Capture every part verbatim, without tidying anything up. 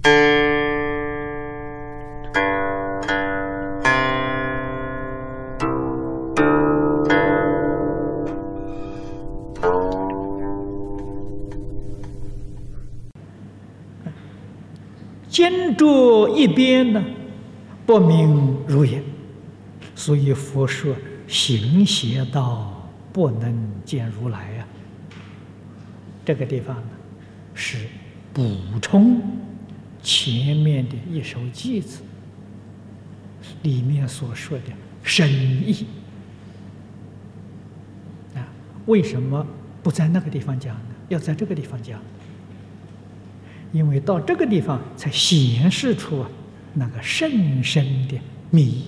见着一边呢，不明如也。所以佛说行邪道不能见如来呀、啊。这个地方呢，是补充前面的一首偈子里面所说的深意啊。为什么不在那个地方讲呢？要在这个地方讲？因为到这个地方才显示出、啊、那个甚深的密意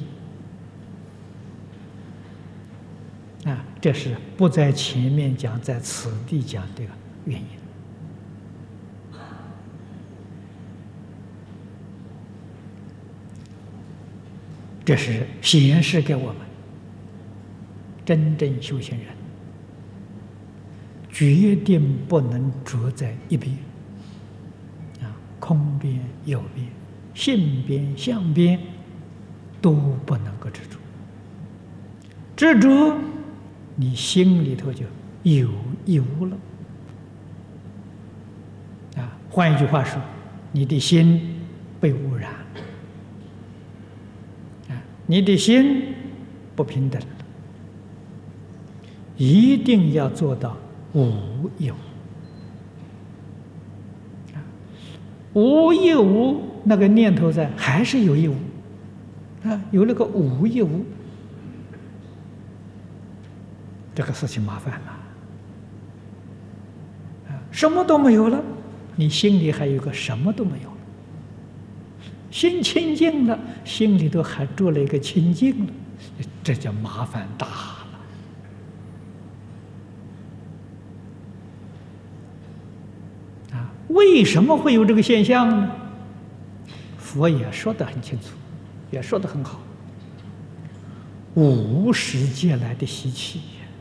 啊，这是不在前面讲，在此地讲的原因。这是显示给我们，真正修行人决定不能着在一边。空边、有边、性边、相边都不能够执着，执着你心里頭就有一无了啊。换一句话说，你的心被污染啊，你的心不平等了。一定要做到无一无。无一无，那个念头在，还是有一无啊，有那个无一无，这个事情麻烦了啊！什么都没有了，你心里还有个什么都没有了。心清净了，心里头还住了一个清净了，这叫麻烦大了。为什么会有这个现象呢？佛也说得很清楚，也说得很好。无始劫来的习气，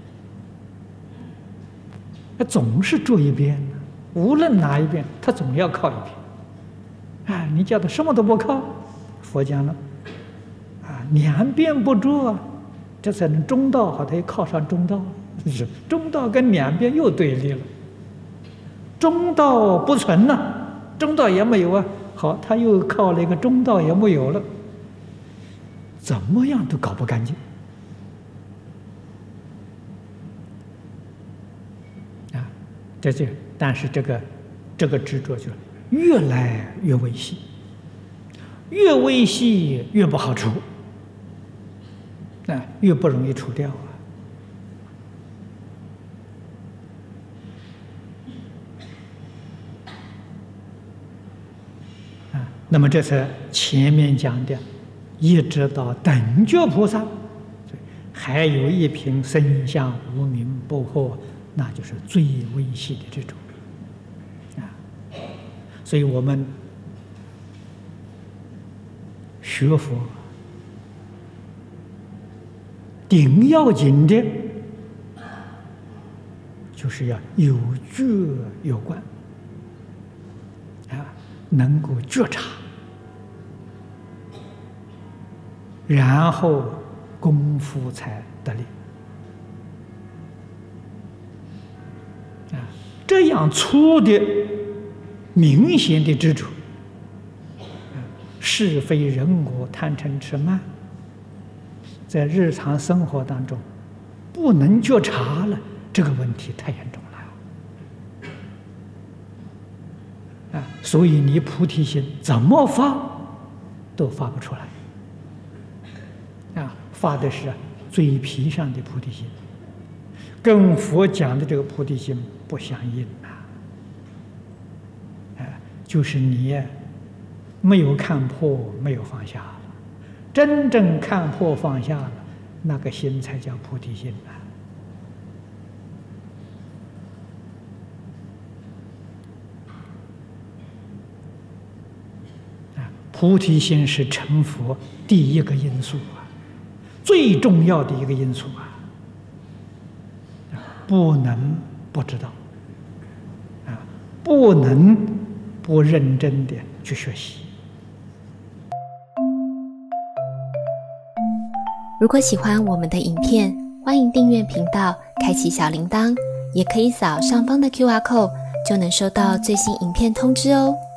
他总是住一边呢，无论哪一边，他总要靠一边。啊，你叫他什么都不靠，佛讲了，啊，两边不住啊，这才能中道好，他又靠上中道，是中道跟两边又对立了。中道不存了、啊，中道也没有啊。好，他又靠了一个中道也没有了，怎么样都搞不干净啊！这就，但是这个这个执着就越来越微细，越微细越不好除啊，越不容易除掉啊。那么这是前面讲的，一直到等觉菩萨，还有一品生相无明不惑，那就是最微细的这种啊。所以我们学佛顶要紧的，就是要有觉有观啊，能够觉察。然后功夫才得力啊！这样粗的、明显的执着，是非人我、贪嗔痴慢，在日常生活当中不能觉察了，这个问题太严重了啊！所以你菩提心怎么发都发不出来。啊，发的是嘴皮上的菩提心，跟佛讲的这个菩提心不相应呐。啊，就是你没有看破，没有放下了，真正看破放下了，那个心才叫菩提心呐。啊，菩提心是成佛第一个因素啊。最重要的一个因素啊，不能不知道，啊，不能不认真的去学习。 如果喜欢我们的影片，欢迎订阅频道，开启小铃铛，也可以扫上方的 Q R code， 就能收到最新影片通知哦。